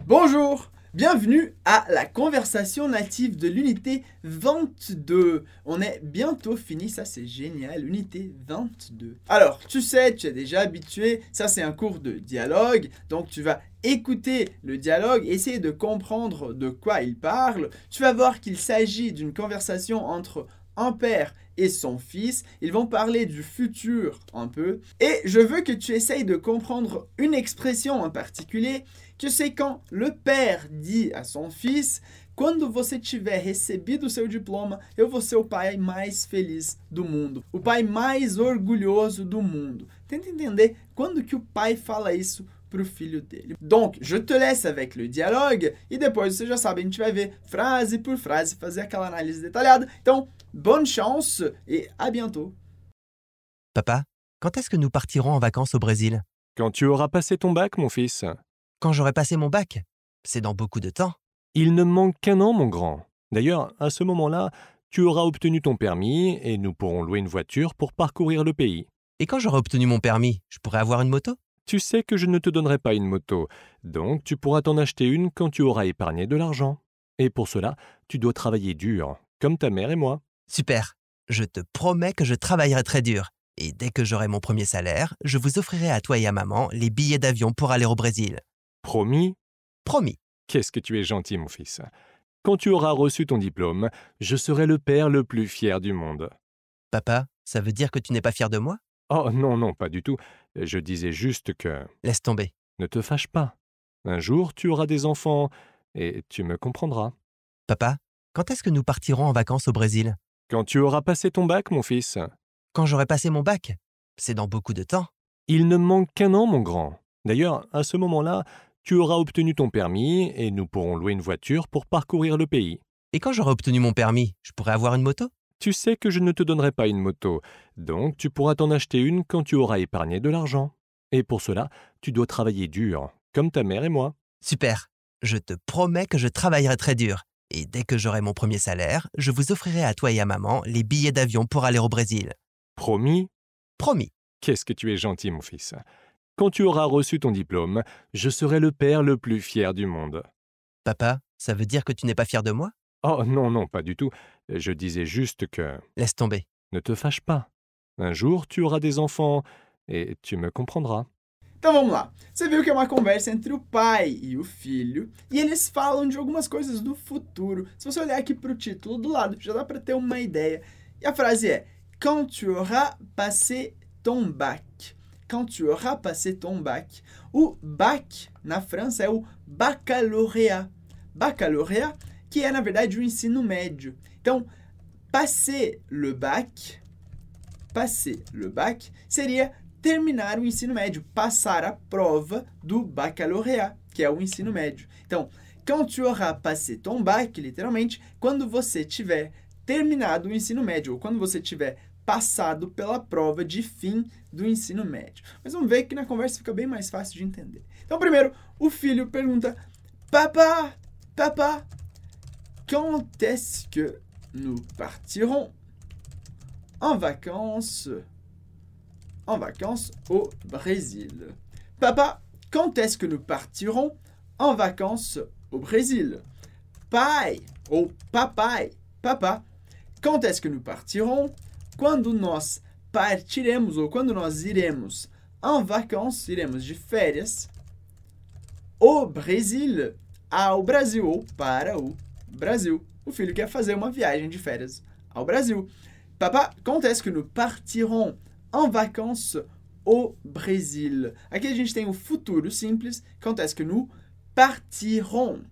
Bonjour, bienvenue à la conversation native de l'unité 22. On est bientôt fini, ça c'est génial, unité 22. Alors, tu sais, tu es déjà habitué, ça c'est un cours de dialogue, donc tu vas écouter le dialogue, essayer de comprendre de quoi il parle. Tu vas voir qu'il s'agit d'une conversation entre un père et son fils. Ils vont parler du futur un peu. Et je veux que tu essayes de comprendre une expression en particulier, que c'est quand le père dit à son fils: quando você tiver recebido seu diploma, eu vou ser o pai mais feliz do mundo. O pai mais orgulhoso do mundo. Tenta entender quando que o pai fala isso pro filho dele. Donc, je te laisse avec le dialogue e depois você já sabe, a gente vai ver frase por frase, fazer aquela análise detalhada. Então, bonne chance et à bientôt. Papa, quand est-ce que nous partirons en vacances au Brésil? Quand tu auras passé ton bac, mon fils. Quand j'aurai passé mon bac? C'est dans beaucoup de temps. Il ne manque qu'un an, mon grand. D'ailleurs, à ce moment-là, tu auras obtenu ton permis et nous pourrons louer une voiture pour parcourir le pays. Et quand j'aurai obtenu mon permis, je pourrai avoir une moto? Tu sais que je ne te donnerai pas une moto, donc tu pourras t'en acheter une quand tu auras épargné de l'argent. Et pour cela, tu dois travailler dur, comme ta mère et moi. Super. Je te promets que je travaillerai très dur. Et dès que j'aurai mon premier salaire, je vous offrirai à toi et à maman les billets d'avion pour aller au Brésil. Promis? Promis. Qu'est-ce que tu es gentil, mon fils. Quand tu auras reçu ton diplôme, je serai le père le plus fier du monde. Papa, ça veut dire que tu n'es pas fier de moi? Oh non, non, pas du tout. Je disais juste que... Laisse tomber. Ne te fâche pas. Un jour, tu auras des enfants et tu me comprendras. Papa, quand est-ce que nous partirons en vacances au Brésil? Quand tu auras passé ton bac, mon fils. Quand j'aurai passé mon bac? C'est dans beaucoup de temps. Il ne manque qu'un an, mon grand. D'ailleurs, à ce moment-là, tu auras obtenu ton permis et nous pourrons louer une voiture pour parcourir le pays. Et quand j'aurai obtenu mon permis, je pourrai avoir une moto? Tu sais que je ne te donnerai pas une moto, donc tu pourras t'en acheter une quand tu auras épargné de l'argent. Et pour cela, tu dois travailler dur, comme ta mère et moi. Super. Je te promets que je travaillerai très dur. Et dès que j'aurai mon premier salaire, je vous offrirai à toi et à maman les billets d'avion pour aller au Brésil. Promis? Promis. Qu'est-ce que tu es gentil, mon fils. Quand tu auras reçu ton diplôme, je serai le père le plus fier du monde. Papa, ça veut dire que tu n'es pas fier de moi? Oh non, non, pas du tout. Je disais juste que... Laisse tomber. Ne te fâche pas. Un jour, tu auras des enfants et tu me comprendras. Então vamos lá. Você viu que é uma conversa entre o pai e o filho, e eles falam de algumas coisas do futuro. Se você olhar aqui para o título do lado, já dá para ter uma ideia. E a frase é: quand tu auras passé ton bac. Quand tu auras passé ton bac. O bac, na França, é o baccalauréat. Baccalauréat, que é, na verdade, o ensino médio. Então, passer le bac seria terminar o ensino médio, passar a prova do baccalauréat, que é o ensino médio. Então, quand tu auras passé ton bac, literalmente, quando você tiver terminado o ensino médio, ou quando você tiver passado pela prova de fim do ensino médio. Mas vamos ver que na conversa fica bem mais fácil de entender. Então, primeiro, o filho pergunta: Papa, papa, quand est-ce que nous partirons en vacances au Brésil? Papa, quand est-ce que nous partirons en vacances au Brésil? Pai, ou papai, papa, quand est-ce que nous partirons? Quando nós partiremos, ou quando nós iremos en vacances, iremos de férias, au Brésil, ao Brasil, ou para o Brasil. O filho quer fazer uma viagem de férias ao Brasil. Papa, quand est-ce que nous partirons en vacances au Brésil? Aqui a gente tem o futuro simples. Quand est-ce que nous partirons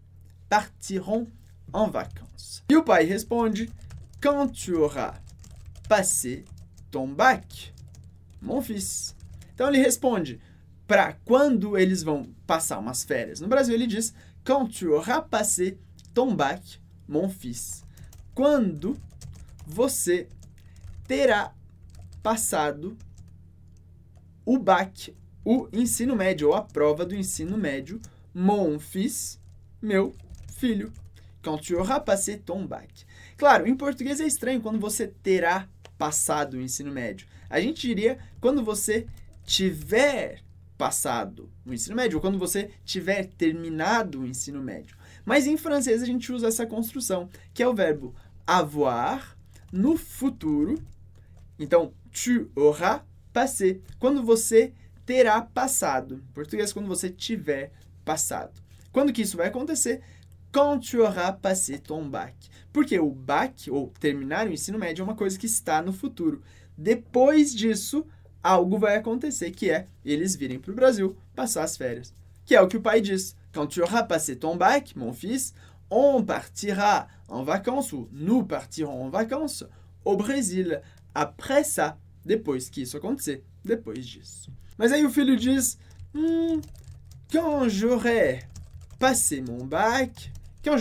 en vacances? E o pai responde: quand tu auras passé ton bac, mon fils. Então ele responde para quando eles vão passar umas férias. No Brasil ele diz: quand tu auras passé ton bac, mon fils. Quando você terá passado o bac, o ensino médio, ou a prova do ensino médio, mon fils, meu filho. Quand tu auras passé ton bac. Claro, em português é estranho quando você terá passado o ensino médio. A gente diria quando você tiver passado o ensino médio, ou quando você tiver terminado o ensino médio. Mas em francês a gente usa essa construção, que é o verbo avoir no futuro. Então, tu auras passé, quando você terá passado. Em português, quando você tiver passado. Quando que isso vai acontecer? Quand tu auras passé ton bac. Porque o bac, ou terminar o ensino médio, é uma coisa que está no futuro. Depois disso, algo vai acontecer, que é eles virem para o Brasil passar as férias. Que é o que o pai diz. Quand tu auras passé ton bac, mon fils, on partira en vacances, ou nous partirons en vacances, au Brésil. Après ça, depois que isso acontecer, depois disso. Mas aí o filho diz, quand j'aurai passé mon bac,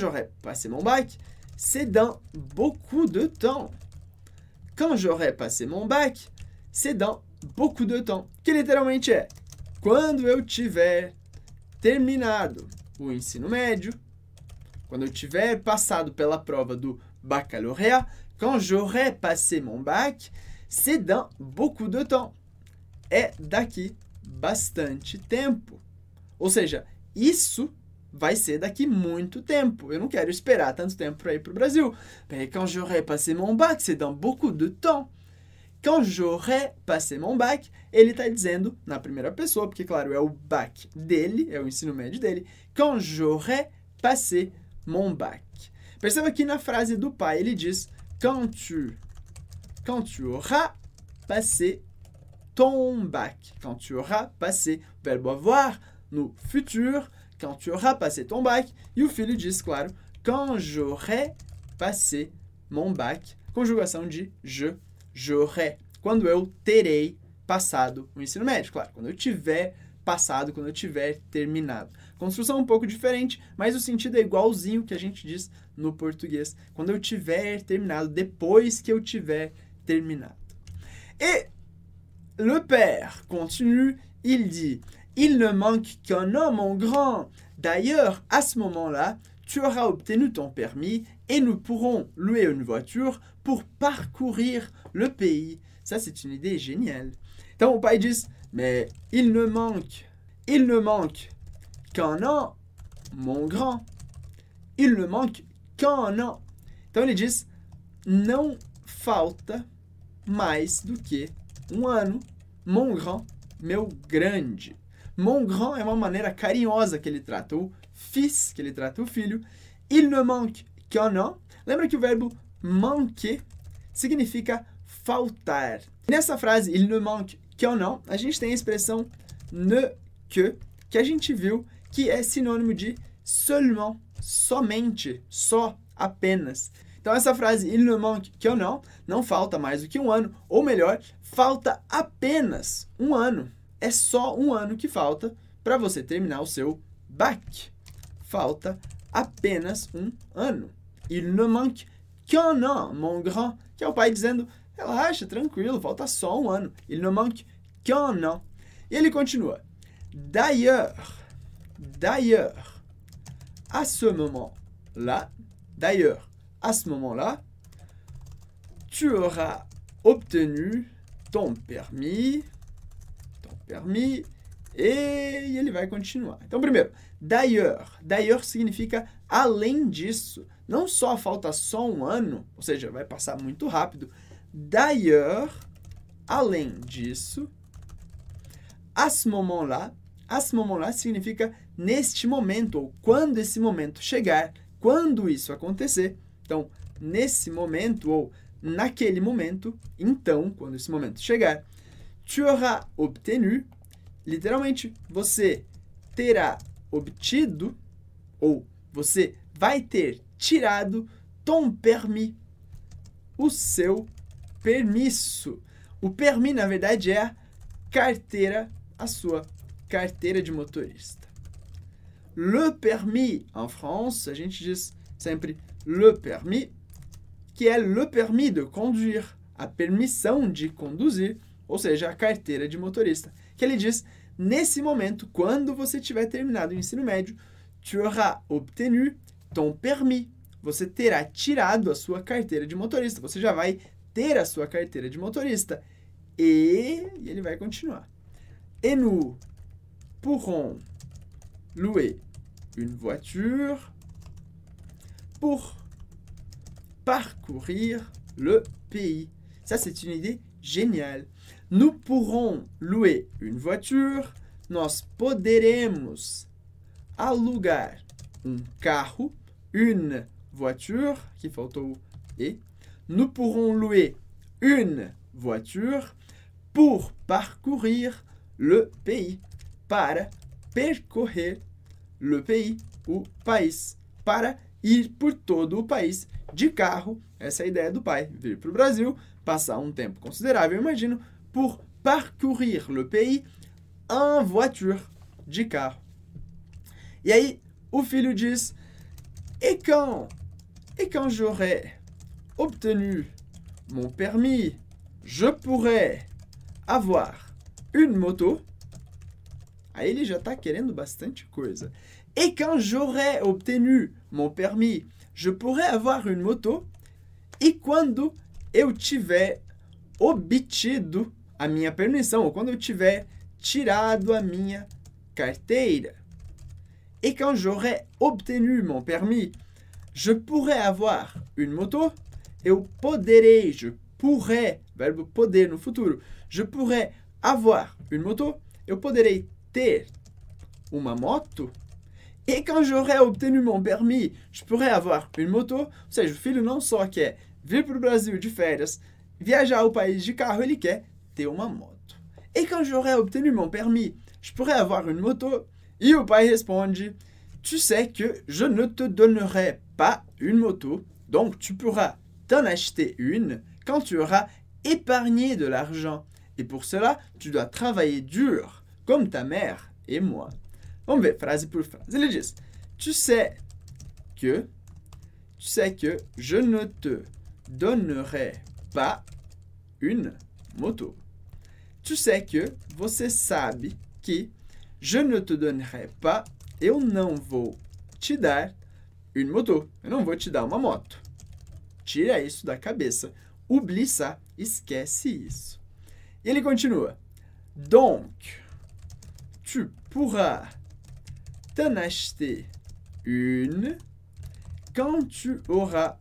c'est dans beaucoup de temps. Quand j'aurai passé mon bac, c'est dans beaucoup de temps. Que literalmente é, quando eu tiver terminado o ensino médio, quando eu tiver passado pela prova do baccalauréat, quand j'aurai passé mon bac, c'est dans beaucoup de temps. É daqui bastante tempo. Ou seja, isso vai ser daqui muito tempo. Eu não quero esperar tanto tempo para ir para o Brasil. Quand j'aurai passé mon bac, c'est dans beaucoup de temps. Quand j'aurai passé mon bac, ele está dizendo na primeira pessoa, porque, claro, é o bac dele, é o ensino médio dele. Quand j'aurai passé mon bac. Perceba que na frase do pai ele diz quand tu auras passé ton bac. Quand tu auras passé, verbo avoir, no futur, quand tu auras passé ton bac. E o filho diz, claro, quand j'aurai passé mon bac. Conjugação de j'aurai. Quando eu terei passado o ensino médio. Claro, quando eu tiver passado, quando eu tiver terminado. Construção um pouco diferente, mas o sentido é igualzinho que a gente diz no português. Quando eu tiver terminado, depois que eu tiver terminado. Et le père continue, il dit, il ne manque qu'un an, mon grand. D'ailleurs, à ce moment-là, tu auras obtenu ton permis et nous pourrons louer une voiture pour parcourir le pays. Ça, c'est une idée géniale. Então, o pai diz, mais il ne manque qu'un an, mon grand. Il ne manque qu'un an. Então, ele diz, não falta mais do que um ano, mon grand, meu grande. Mon grand é uma maneira carinhosa que ele trata o fils, que ele trata o filho. Il ne manque qu'un an. Lembra que o verbo manquer significa faltar. Nessa frase, il ne manque qu'un an, a gente tem a expressão ne que a gente viu que é sinônimo de seulement, somente, só, apenas. Então, essa frase, il ne manque qu'un an, não falta mais do que um ano, ou melhor, falta apenas um ano. É só um ano que falta para você terminar o seu bac. Falta apenas um ano. Il ne manque qu'un an, mon grand. Que é o pai dizendo, relaxa, tranquilo, falta só um ano. Il ne manque qu'un an. E ele continua. D'ailleurs, à ce moment-là, tu auras obtenu ton permis, e ele vai continuar. Então, primeiro, d'ailleurs significa além disso. Não só falta só um ano, ou seja, vai passar muito rápido. D'ailleurs, além disso, à ce moment-là significa neste momento, ou quando esse momento chegar, quando isso acontecer. Então, nesse momento, ou naquele momento, então, quando esse momento chegar, tu auras obtenu, literalmente, você terá obtido, ou você vai ter tirado ton permis, o seu permisso. O permis, na verdade, é a carteira, a sua carteira de motorista. Le permis, en France, a gente diz sempre le permis, que é le permis de conduire, a permissão de conduzir, ou seja, a carteira de motorista. Que ele diz, nesse momento, quando você tiver terminado o ensino médio, tu auras obtenu ton permis. Você terá tirado a sua carteira de motorista. Você já vai ter a sua carteira de motorista. E ele vai continuar. Et nous pourrons louer une voiture pour parcourir le pays. Ça, c'est une idée géniale. Nous pourrons louer une voiture. Nós poderemos alugar carro, une voiture, que faltou e. Nous pourrons louer une voiture pour parcourir le pays. Para percorrer le pays, o país. Para ir por todo o país de carro. Essa é a ideia do pai. Vir para o Brasil, passar um tempo considerável, imagino, pour parcourir le pays en voiture, de carro. E aí, o filho diz, et quand j'aurai obtenu mon permis, je pourrais avoir une moto. Aí ele já está querendo bastante coisa. Et quand j'aurai obtenu mon permis, je pourrais avoir une moto. E quando eu tiver obtido a minha permissão, ou quando eu tiver tirado a minha carteira. Et quand j'aurai obtenu mon permis, je pourrais avoir une moto. Eu poderei, je pourrais, verbo poder no futuro. Je pourrais avoir une moto. Eu poderei ter uma moto. Et quand j'aurai obtenu mon permis, je pourrais avoir une moto. Ou seja, o filho não só quer vir para o Brasil de férias, viajar ao país de carro, ele quer ter uma moto. Et quand j'aurai obtenu mon permis, je pourrais avoir une moto. E o pai responde, tu sais que je ne te donnerai pas une moto, donc tu pourras t'en acheter une quand tu auras épargné de l'argent. Et pour cela, tu dois travailler dur, comme ta mère et moi. Vamos ver, frase por frase. Ele diz, tu sais que je ne te donnerai pas une moto. Tu sais que, você sabe que, je ne te donnerai pas, eu não vou te dar une moto. Eu não vou te dar uma moto. Tira isso da cabeça. Oublie ça. Esquece isso. E ele continua. Donc, tu pourras t'en acheter une quand tu auras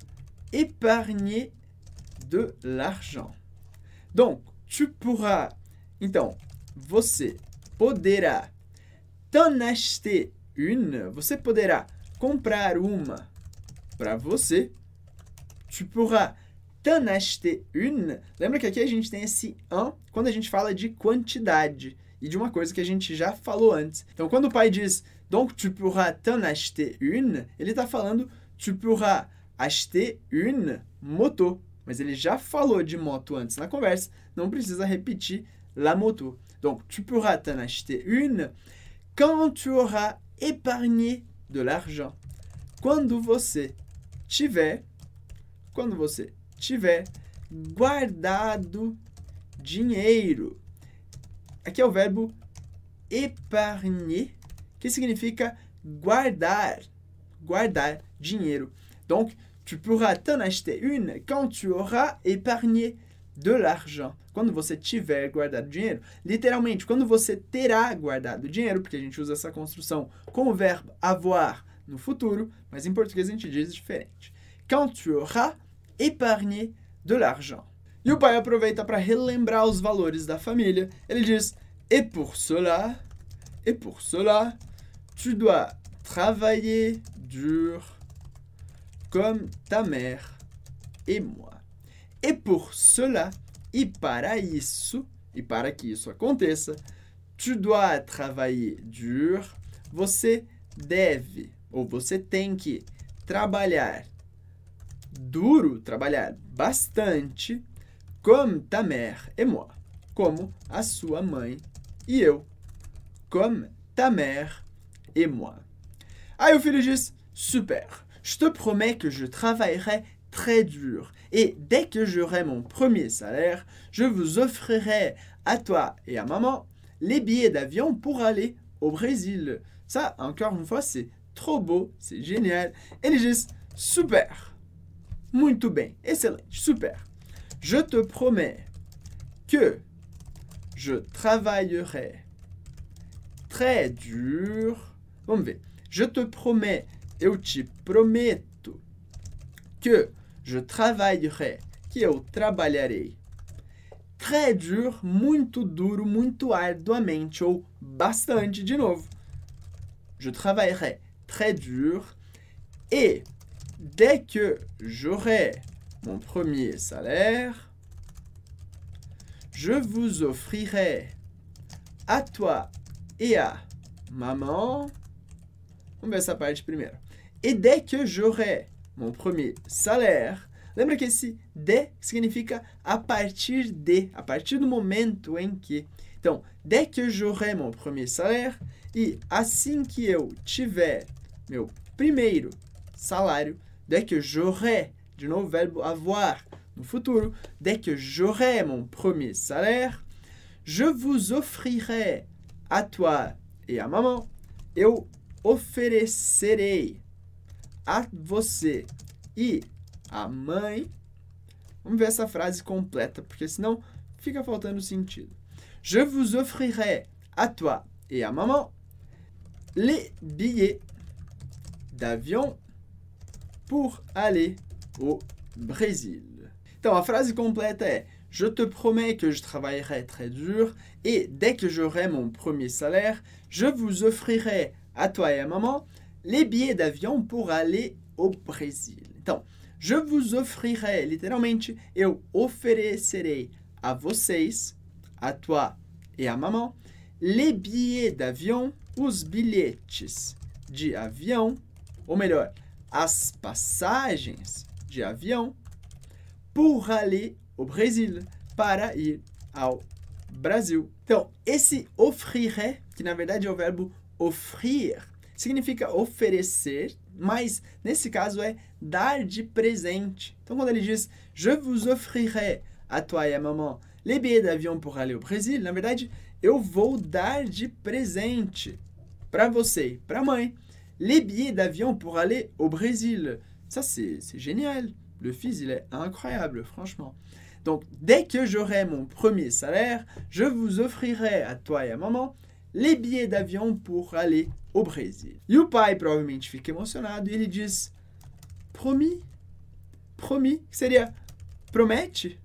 épargné de l'argent. Donc, tu pourras. Então, você poderá t'en acheter une. Você poderá comprar uma para você. Tu pourras t'en acheter une. Lembra que aqui a gente tem esse un quando a gente fala de quantidade e de uma coisa que a gente já falou antes. Então, quando o pai diz donc tu pourras t'en acheter une, ele está falando tu pourras acheter une moto. Mas ele já falou de moto antes na conversa, não precisa repetir la moto. Donc, tu pourras t'en acheter une quand tu auras épargné de l'argent. Quando você tiver guardado dinheiro. Aqui é o verbo épargner, que significa guardar dinheiro. Donc, tu pourras t'en acheter une quand tu auras épargné de l'argent. Quando você tiver guardado dinheiro. Literalmente, quando você terá guardado dinheiro, porque a gente usa essa construção com o verbo avoir no futuro, mas em português a gente diz diferente. Quand tu auras épargné de l'argent. E o pai aproveita para relembrar os valores da família. Ele diz, et pour cela, tu dois travailler dur comme ta mère et moi. Et pour cela, e para isso, e para que isso aconteça, tu dois travailler dur, você deve, ou você tem que trabalhar duro, trabalhar bastante, comme ta mère et moi, como a sua mãe e eu, comme ta mère et moi. Aí o filho diz, super, je te promets que je travaillerai très dur. Et dès que j'aurai mon premier salaire, je vous offrirai à toi et à maman les billets d'avion pour aller au Brésil. Ça, encore une fois, c'est trop beau, c'est génial. Ele diz, super, muito bem, excelente, super. Je te promets que je travaillerai très dur. Vamos ver. Je te promets, eu te prometo que je travaillerai, que eu trabalharei. Très dur, muito duro, muito arduamente ou bastante, de novo. Je travaillerai très dur et dès que j'aurai mon premier salaire, je vous offrirai à toi et à maman. Vamos ver essa parte primeiro. Et dès que j'aurai mon premier salaire, lembra que esse de significa a partir do momento em que. Então, dès que j'aurai mon premier salaire, e assim que eu tiver meu primeiro salário, dès que j'aurai, de novo o verbo avoir, no futuro, dès que j'aurai mon premier salaire, je vous offrirai à toi et à maman, eu oferecerei a você e a mãe. Vamos ver essa frase completa, porque senão fica faltando sentido. Je vous offrirai à toi et à maman les billets d'avion pour aller au Brésil. Então, a frase completa é: Je te promets que je travaillerai très dur et dès que j'aurai mon premier salaire, je vous offrirai à toi et à maman les billets d'avion pour aller au Brésil. Então, je vous offrirai, literalmente, eu oferecerei a vocês, à toi et à maman, les billets d'avion, os bilhetes de avião, ou melhor, as passagens de avião, pour aller au Brésil, para ir ao Brasil. Então, esse offrirai, que na verdade é o verbo offrir, significa oferecer, mas nesse caso é dar de presente. Então, quando ele diz Je vous offrirai à toi et à maman les billets d'avion pour aller au Brésil, na verdade, eu vou dar de presente para você e para a mãe les billets d'avion pour aller au Brésil. Ça, c'est génial. Le fils, il est incroyable, franchement. Donc, dès que j'aurai mon premier salaire, je vous offrirai à toi et à maman les billets d'avion pour aller au Brésil. E o pai provavelmente fica emocionado e ele diz promis, promis, que seria promete,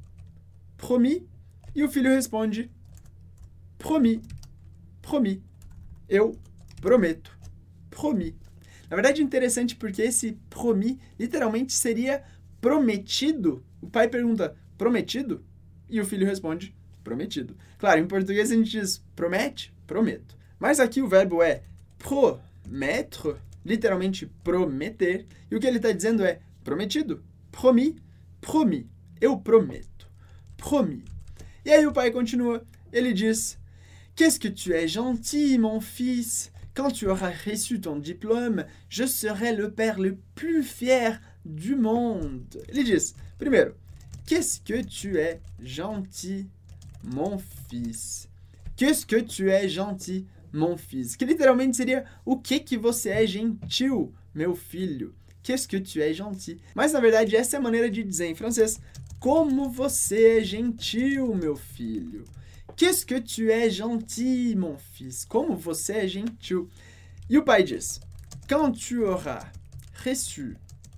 promis, e o filho responde promis, promis, eu prometo, promis. Na verdade é interessante porque esse promis literalmente seria prometido. O pai pergunta prometido e o filho responde prometido. Claro, em português a gente diz promete, prometo. Mas aqui o verbo é promettre, literalmente prometer. E o que ele está dizendo é prometido, promis, promis, eu prometo, promis. E aí o pai continua, ele diz Qu'est-ce que tu es gentil, mon fils. Quand tu auras reçu ton diplôme, je serai le père le plus fier du monde. Ele diz, primeiro, Qu'est-ce que tu es gentil, mon fils. Qu'est-ce que tu es gentil, mon fils. Que literalmente seria, o que você é gentil, meu filho. Qu'est-ce que tu es gentil. Mas, na verdade, essa é a maneira de dizer em francês, como você é gentil, meu filho. Qu'est-ce que tu es gentil, mon fils. Como você é gentil. E o pai diz, Quand tu auras reçu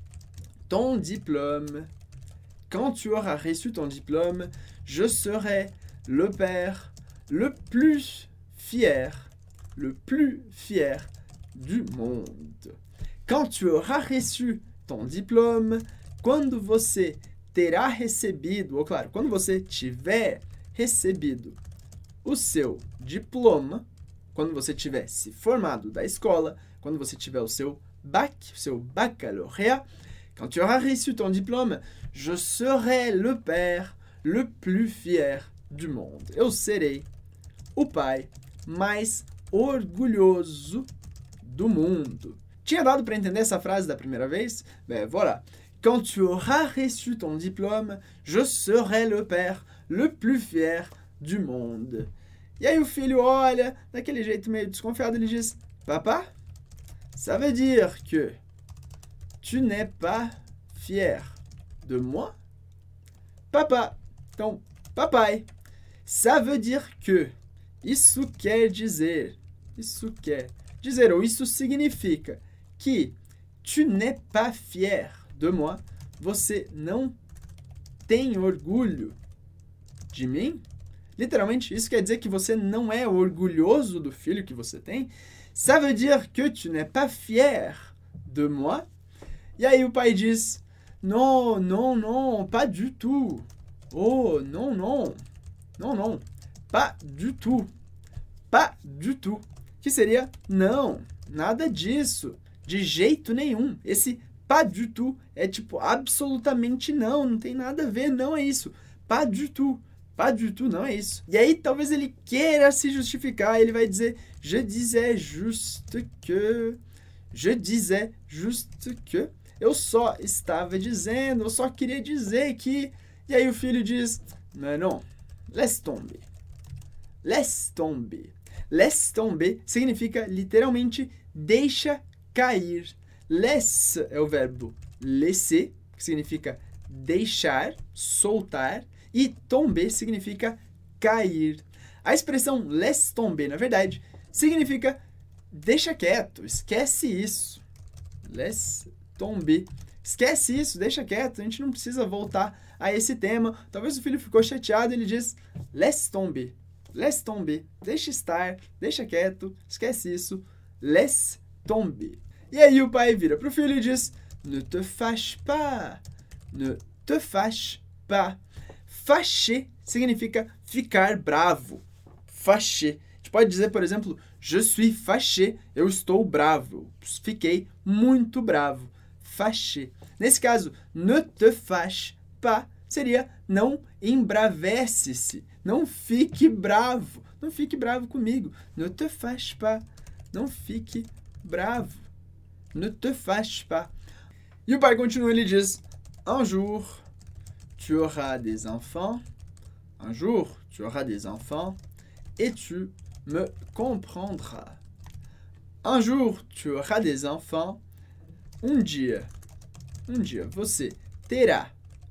ton diplôme, quand tu auras reçu ton diplôme, je serai le père le plus fier du monde. Quand tu auras reçu ton diplôme, quando você terá recebido, ou claro, quando você tiver recebido o seu diploma, quando você tiver se formado da escola, quando você tiver o seu bac, o seu baccalauréat, quand tu auras reçu ton diplôme, je serai le père le plus fier du monde. Eu serei o pai mais orgulhoso do mundo. Tinha dado para entender essa frase da primeira vez? Ben voilà. Quand tu auras reçu ton diplôme, je serai le père le plus fier du monde. E aí o filho olha, daquele jeito meio desconfiado, ele diz, Papa, ça veut dire que tu n'es pas fier de moi? Papa, então, papai, ça veut dire que, isso quer dizer Isso quer dizer, ou isso significa que tu n'es pas fier de moi. Você não tem orgulho de mim? Literalmente, isso quer dizer que você não é orgulhoso do filho que você tem. Ça veut dire que tu n'es pas fier de moi. E aí o pai diz, non, non, non, pas du tout. Oh, non, non, non, non, pas du tout, pas du tout. Que seria, não, nada disso, de jeito nenhum. Esse pas du tout é tipo, absolutamente não tem nada a ver, não é isso. Pas du tout. Pas du tout, não é isso. E aí, talvez ele queira se justificar, ele vai dizer, je disais juste que, je disais juste que, eu só estava dizendo, eu só queria dizer que... E aí o filho diz, mais non, laisse tomber. Laisse tomber. Laisse tomber significa, literalmente, deixa cair. Laisse é o verbo laisser, que significa deixar, soltar, e tomber significa cair. A expressão laisse tomber, na verdade, significa deixa quieto, esquece isso. Laisse tomber. Esquece isso, deixa quieto, a gente não precisa voltar a esse tema. Talvez o filho ficou chateado, ele diz laisse tomber. Laisse tomber. Deixa estar, deixa quieto, esquece isso. Laisse tomber. E aí o pai vira para o filho e diz ne te fâche pas. Ne te fâche pas. Fâcher significa ficar bravo. Fâcher. A gente pode dizer, por exemplo, je suis fâché. Eu estou bravo. Fiquei muito bravo. Fâcher. Nesse caso, ne te fâche pas seria não embravece-se. Não fique bravo. Não fique bravo comigo. Ne te fâche pas. Não fique bravo. Ne te fâche pas. E o pai continua, ele diz, un jour, tu auras des enfants. Un jour, tu auras des enfants et tu me comprendras. Un jour, tu auras des enfants. Um dia, você terá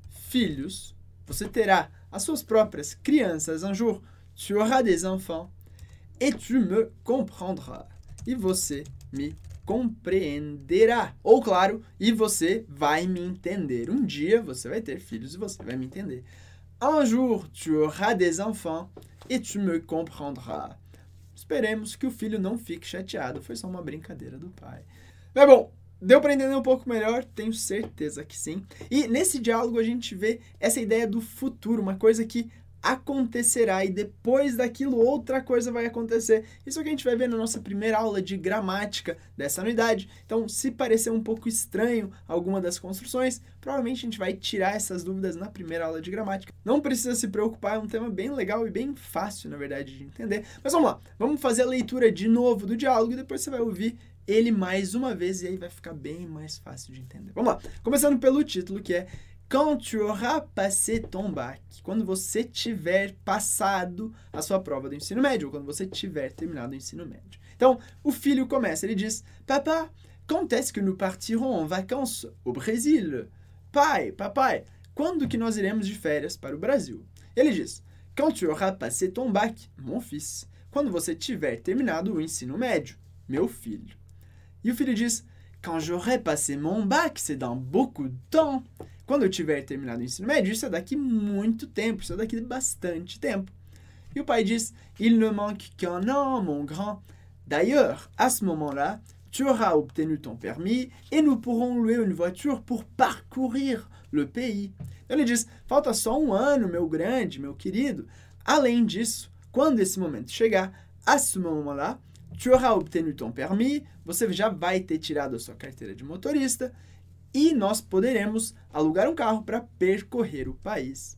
filhos, você terá as suas próprias crianças. Un jour, tu auras des enfants et tu me comprendras. E você me compreenderá. Ou, claro, e você vai me entender. Um dia você vai ter filhos e você vai me entender. Un jour, tu auras des enfants et tu me comprendras. Esperemos que o filho não fique chateado. Foi só uma brincadeira do pai. Mas bom, deu para entender um pouco melhor? Tenho certeza que sim. E nesse diálogo a gente vê essa ideia do futuro, uma coisa que acontecerá e depois daquilo outra coisa vai acontecer. Isso é o que a gente vai ver na nossa primeira aula de gramática dessa unidade. Então, se parecer um pouco estranho alguma das construções, provavelmente a gente vai tirar essas dúvidas na primeira aula de gramática. Não precisa se preocupar, é um tema bem legal e bem fácil, na verdade, de entender. Mas vamos lá, vamos fazer a leitura de novo do diálogo e depois você vai ouvir ele mais uma vez e aí vai ficar bem mais fácil de entender. Vamos lá, começando pelo título, que é Quand tu auras passé ton bac, quando você tiver passado a sua prova do ensino médio, ou quando você tiver terminado o ensino médio. Então, o filho começa, ele diz, Papa, quand est-ce que nous partirons en vacances au Brésil? Pai, papai, quando que nós iremos de férias para o Brasil? Ele diz, Quand tu auras passé ton bac, mon fils, quando você tiver terminado o ensino médio, meu filho. E o filho diz, Quand j'aurai passé mon bac, c'est dans beaucoup de temps. Quando eu tiver terminado o ensino médio, isso é daqui muito tempo, isso é daqui bastante tempo. E o pai diz, il ne manque qu'un an, mon grand. D'ailleurs, à ce moment-là, tu auras obtenu ton permis et nous pourrons louer une voiture pour parcourir le pays. Então ele diz, falta só um ano, meu grande, meu querido. Além disso, quando esse momento chegar, à ce moment-là, tu auras obtenu ton permis, você já vai ter tirado a sua carteira de motorista, e nós poderemos alugar um carro para percorrer o país.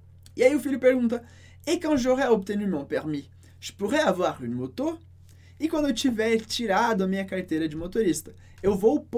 E aí o filho pergunta, et quand j'aurai obtenu mon permis, je pourrais avoir une moto? E quando eu tiver tirado a minha carteira de motorista, eu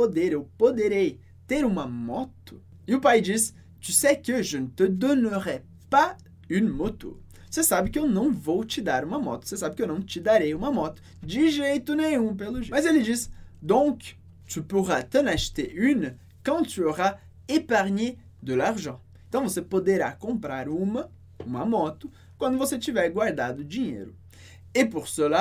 poderei ter uma moto? E o pai diz, tu sais que je ne te donnerai pas une moto. Você sabe que eu não vou te dar uma moto, você sabe que eu não te darei uma moto, de jeito nenhum, pelo jeito. Mas ele diz, donc, tu pourras t'en acheter une quand tu auras épargné de l'argent. Então, você poderá comprar uma moto, quando você tiver guardado dinheiro. Et pour cela,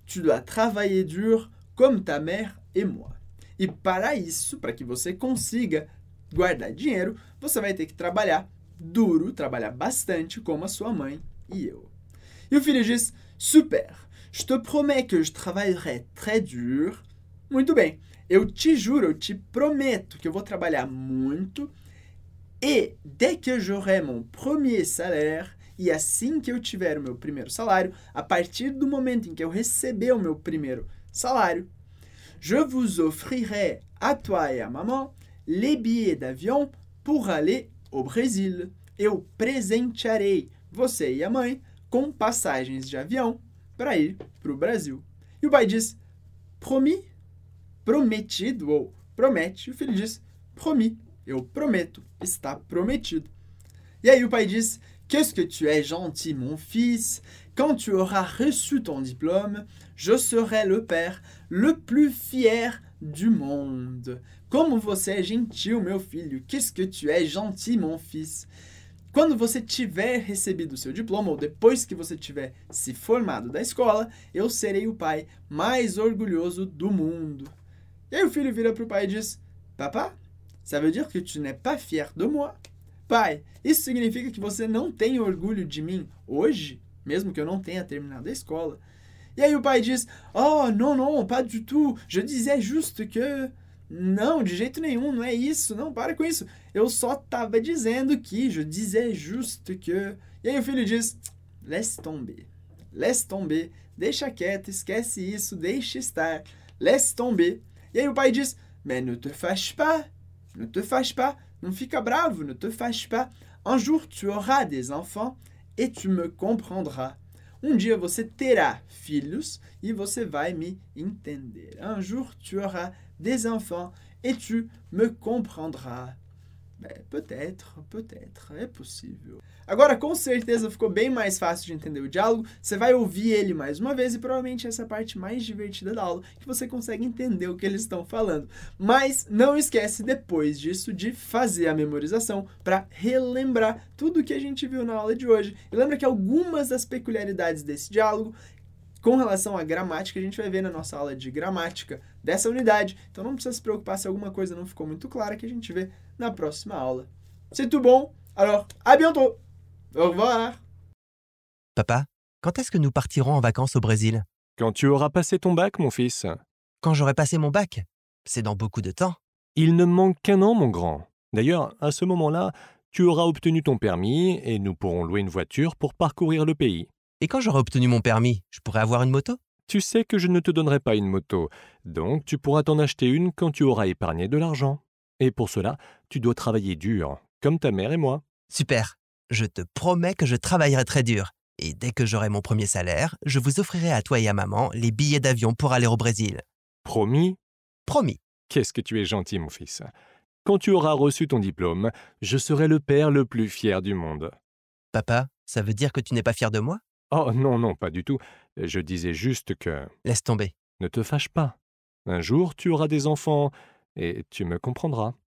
tu dois travailler dur como ta mère et moi. E para isso, para que você consiga guardar dinheiro, você vai ter que trabalhar duro, trabalhar bastante como a sua mãe e eu. E o filho diz, super, je te promets que je travaillerai très dur. Muito bem, eu te juro, eu te prometo que eu vou trabalhar muito e dès que j'aurai mon premier salaire, e assim que eu tiver o meu primeiro salário, a partir do momento em que eu receber o meu primeiro salário, je vous offrirai à toi et à maman les billets d'avion pour aller au Brésil. Eu presentearei você e a mãe com passagens de avião para ir para o Brasil. E o pai diz, promis, prometido ou promete. E o filho diz, promis, eu prometo, está prometido. E aí o pai diz, qu'est-ce que tu es gentil, mon fils. Quand tu auras reçu ton diplôme, je serai le père le plus fier du monde. Como você é gentil, meu filho. Qu'est-ce que tu es gentil, mon fils. Quando você tiver recebido o seu diploma, ou depois que você tiver se formado da escola, eu serei o pai mais orgulhoso do mundo. E aí o filho vira para o pai e diz, Papa, ça veut dire que tu n'es pas fier de moi. Pai, isso significa que você não tem orgulho de mim hoje, mesmo que eu não tenha terminado a escola. E aí o pai diz, oh, non, pas du tout, je disais juste que... Não, de jeito nenhum, não é isso, não, para com isso. Eu só estava dizendo que, je disais juste que... E aí o filho diz, laisse tomber, deixa quieto, esquece isso, deixa estar, laisse tomber. E aí o pai diz, mais ne te fâche pas, não fica bravo, ne te fâche pas. Un jour tu auras des enfants et tu me comprendras. Um dia você terá filhos e você vai me entender. Un jour tu auras des enfants et tu me comprendras. Peut-être, é possível. Agora, com certeza, ficou bem mais fácil de entender o diálogo. Você vai ouvir ele mais uma vez e provavelmente essa é a parte mais divertida da aula, que você consegue entender o que eles estão falando. Mas não esquece, depois disso, de fazer a memorização para relembrar tudo o que a gente viu na aula de hoje. E lembra que algumas das peculiaridades desse diálogo com relação à gramática, a gente vai ver na nossa aula de gramática dessa unidade. Então não precisa se preocupar se alguma coisa não ficou muito clara, que a gente vê na próxima aula. C'est tout bon? Alors, à bientôt! Au revoir! Papa, quand est-ce que nous partirons en vacances au Brésil? Quand tu auras passé ton bac, mon fils. Quand j'aurai passé mon bac? C'est dans beaucoup de temps. Il ne manque qu'un an, mon grand. D'ailleurs, à ce moment-là, tu auras obtenu ton permis et nous pourrons louer une voiture pour parcourir le pays. Et quand j'aurai obtenu mon permis, je pourrai avoir une moto? Tu sais que je ne te donnerai pas une moto, donc tu pourras t'en acheter une quand tu auras épargné de l'argent. Et pour cela, tu dois travailler dur, comme ta mère et moi. Super. Je te promets que je travaillerai très dur. Et dès que j'aurai mon premier salaire, je vous offrirai à toi et à maman les billets d'avion pour aller au Brésil. Promis? Promis. Qu'est-ce que tu es gentil, mon fils. Quand tu auras reçu ton diplôme, je serai le père le plus fier du monde. Papa, ça veut dire que tu n'es pas fier de moi? Oh non, pas du tout. Je disais juste que... Laisse tomber. Ne te fâche pas. Un jour, tu auras des enfants et tu me comprendras.